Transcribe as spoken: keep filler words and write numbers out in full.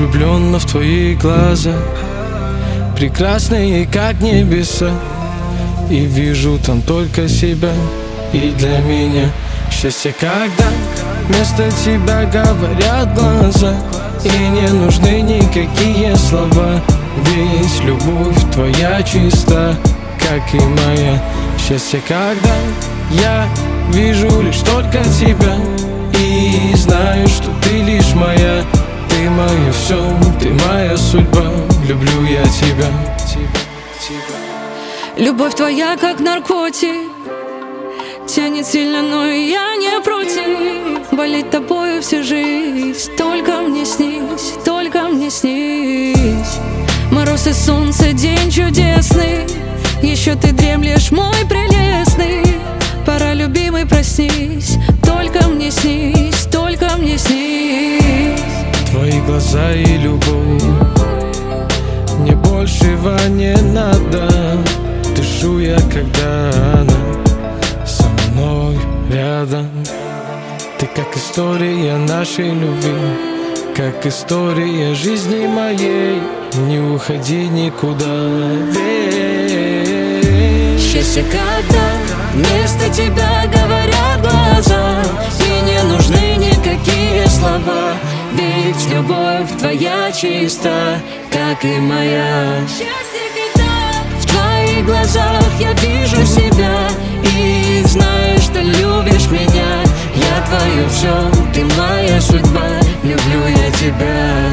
влюбленно в твои глаза, прекрасные, как небеса, и вижу там только себя. И для меня счастье, когда вместо тебя говорят глаза, и не нужны никакие слова, ведь любовь твоя чиста, как и моя. Счастье, когда я вижу лишь только тебя и знаю, что ты лишь моя. Ты мое все, ты моя судьба, люблю я тебя. Любовь твоя, как наркотик, тянет сильно, но я не против. Болеть тобою всю жизнь, только мне снись, только мне снись. Мороз и солнце, день чудесный, еще ты дремлешь, мой прелестный. Пора, любимый, проснись, только мне снись, только мне снись. Твои глаза и любовь, мне большего не надо. Дышу я, когда она со мной рядом. Ты как история нашей любви, как история жизни моей. Не уходи никуда, верь. Счастье, когда вместо тебя говорят глаза, и не нужны никакие слова, ведь любовь твоя чиста, как и моя. Счастье, когда в твоих глазах я вижу себя и знаю, что любишь меня. Я твое все, ты моя судьба, люблю я тебя.